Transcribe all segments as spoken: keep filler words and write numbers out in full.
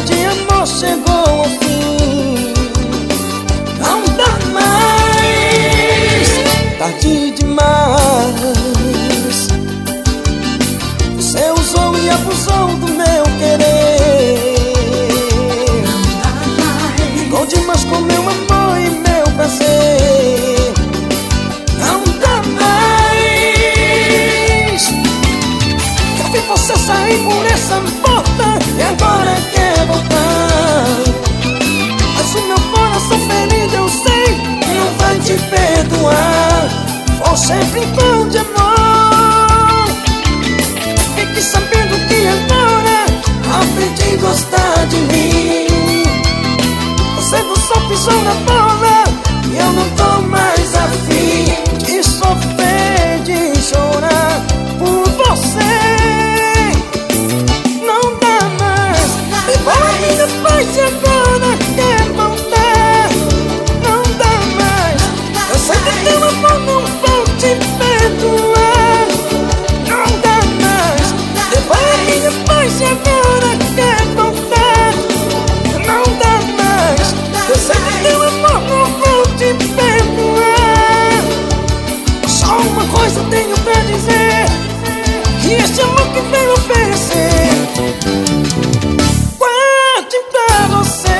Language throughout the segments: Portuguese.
de amor chegou ao fim. Não dá mais, tarde demais. Você usou e abusou do meu querer. Ficou demais com meu amor e meu prazer. Não dá mais. Já vi você sair por essa porta e agora quer voltar. Mas o meu coração ferido eu sei que não vai te perdoar. Você brincou de amor. Fique sabendo que agora aprendi a gostar de mim. Você não só pisou na bola e eu não tô mais afim de sofrer, de chorar por você. Não dá mais. Devolve minha paz e agora quer voltar. Não dá mais. Eu sei que teu amor não vou te perdoar. Não dá mais. Devolve minha paz e agora quer voltar. Não dá mais. Eu sei que teu amor não vou te perdoar. Só uma coisa tenho pra dizer, que esse amor que veio oferecer guarde pra você.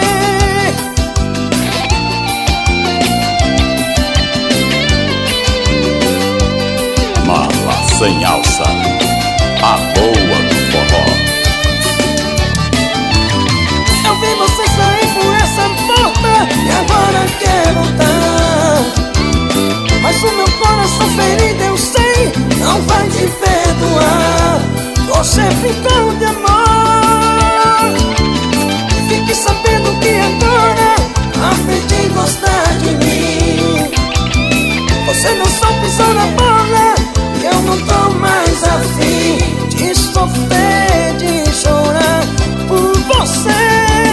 Mala sem alça, a boa do forró. Eu vi você sair por essa porta e agora quer voltar. Mas o meu coração ferido eu sei não vai te perdoar. Você ficou de amor. Fique sabendo que agora aprendi a gostar de mim. Você não só pisou na bola e eu não tô mais afim de sofrer, de chorar por você.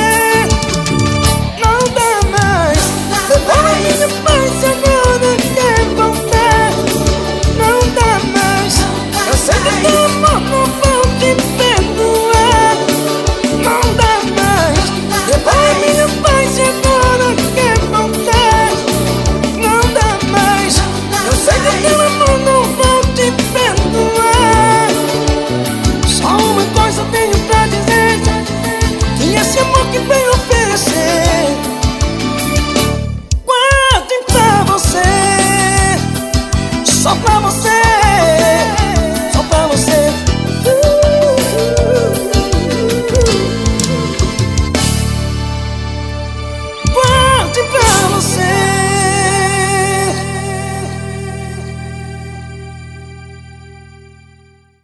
Não dá mais. Devolve minha paz e agora quer voltar. Não dá mais. Eu sei que teu amor não vou te perdoar. Não dá mais. Devolve minha paz e agora quer voltar. Não dá mais. Eu sei que teu amor não vou te perdoar. Só uma coisa tenho pra dizer, que esse amor que veio oferecer guarde pra você, só pra você.